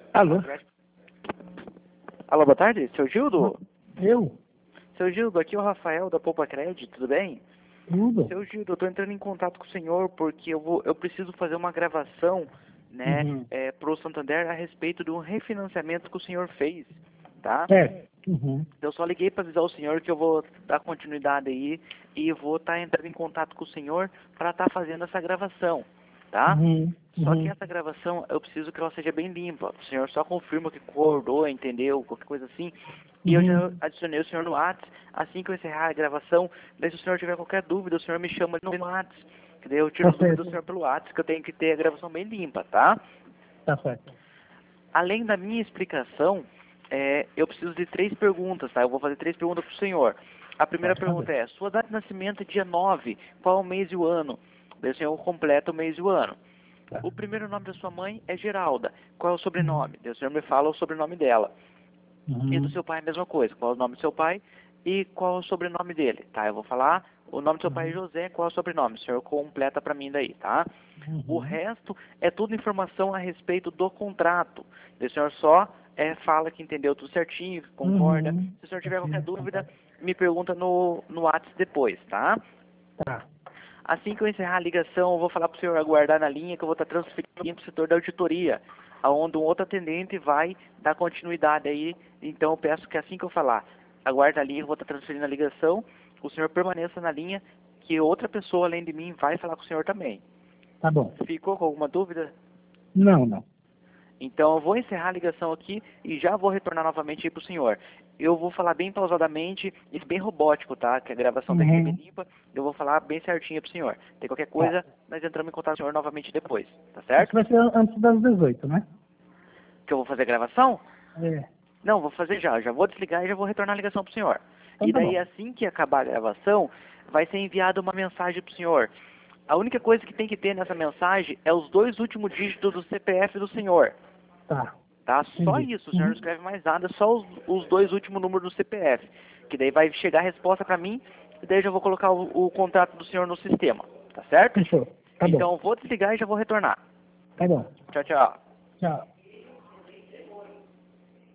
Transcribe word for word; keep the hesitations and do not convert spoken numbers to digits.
Alô? Alô, boa tarde, seu Gildo? Eu? Seu Gildo, aqui é o Rafael da Poupa Crédito, tudo bem? Tudo? Seu Gildo, eu tô entrando em contato com o senhor porque eu, vou, eu preciso fazer uma gravação, né, Uhum. é, pro Santander a respeito de um refinanciamento que o senhor fez, tá? É. Uhum. Eu só liguei para avisar o senhor que eu vou dar continuidade aí e vou estar entrando em contato com o senhor para estar fazendo essa gravação, tá? Uhum. Só que Uhum. essa gravação eu preciso que ela seja bem limpa. O senhor só confirma que concordou, entendeu, qualquer coisa assim. E eu já Uhum. adicionei o senhor no WhatsApp. Assim que eu encerrar a gravação, daí se o senhor tiver qualquer dúvida, o senhor me chama no WhatsApp. Que daí eu tiro Tá as dúvidas do certo. senhor pelo WhatsApp, que eu tenho que ter a gravação bem limpa, tá? Tá certo. Além da minha explicação, é, eu preciso de três perguntas, tá? Eu vou fazer três perguntas para o senhor. A primeira Pode pergunta fazer. é, sua data de nascimento é dia nove, qual o mês e o ano? Daí o senhor completa o mês e o ano. Tá. O primeiro nome da sua mãe é Geralda, qual é o Uhum. sobrenome? Daí o senhor me fala o sobrenome dela. E do Uhum. seu pai a mesma coisa, qual é o nome do seu pai e qual é o sobrenome dele, tá? Eu vou falar, o nome do seu pai é Uhum. José, qual é o sobrenome? O senhor completa para mim daí, tá? O Uhum. resto é tudo informação a respeito do contrato. O senhor só é, fala que entendeu tudo certinho, que concorda. Uhum. Se o senhor tiver qualquer Assina o dúvida, contrato. me pergunta no, no WhatsApp depois, tá? Tá. Assim que eu encerrar a ligação, eu vou falar para o senhor aguardar na linha que eu vou estar transferindo para o setor da auditoria, aonde um outro atendente vai dar continuidade aí. Então eu peço que assim que eu falar, aguarde a linha, eu vou estar transferindo a ligação, o senhor permaneça na linha, que outra pessoa além de mim vai falar com o senhor também. Tá bom. Ficou com alguma dúvida? Não, não. Então eu vou encerrar a ligação aqui e já vou retornar novamente para o senhor. Eu vou falar bem pausadamente e bem robótico, tá? Que a gravação tem que ser bem Uhum. limpa. Eu vou falar bem certinho para o senhor. Tem qualquer Tá. coisa, nós entramos em contato com o senhor novamente depois, tá Isso certo? vai ser antes das dezoito, né? Que eu vou fazer a gravação? É. Não, vou fazer já. Já vou desligar e já vou retornar a ligação para o senhor. Então E tá daí, bom. assim que acabar a gravação, vai ser enviada uma mensagem para o senhor. A única coisa que tem que ter nessa mensagem é os dois últimos dígitos do C P F do senhor. Tá. Tá? Só Entendi. isso, o senhor não Uhum. escreve mais nada, só os, os dois últimos números do C P F. Que daí vai chegar a resposta para mim, e daí eu já vou colocar o, o contrato do senhor no sistema. Tá certo? Fechou. Tá bom. Então eu vou desligar e já vou retornar. Tá bom. Tchau, tchau. Tchau.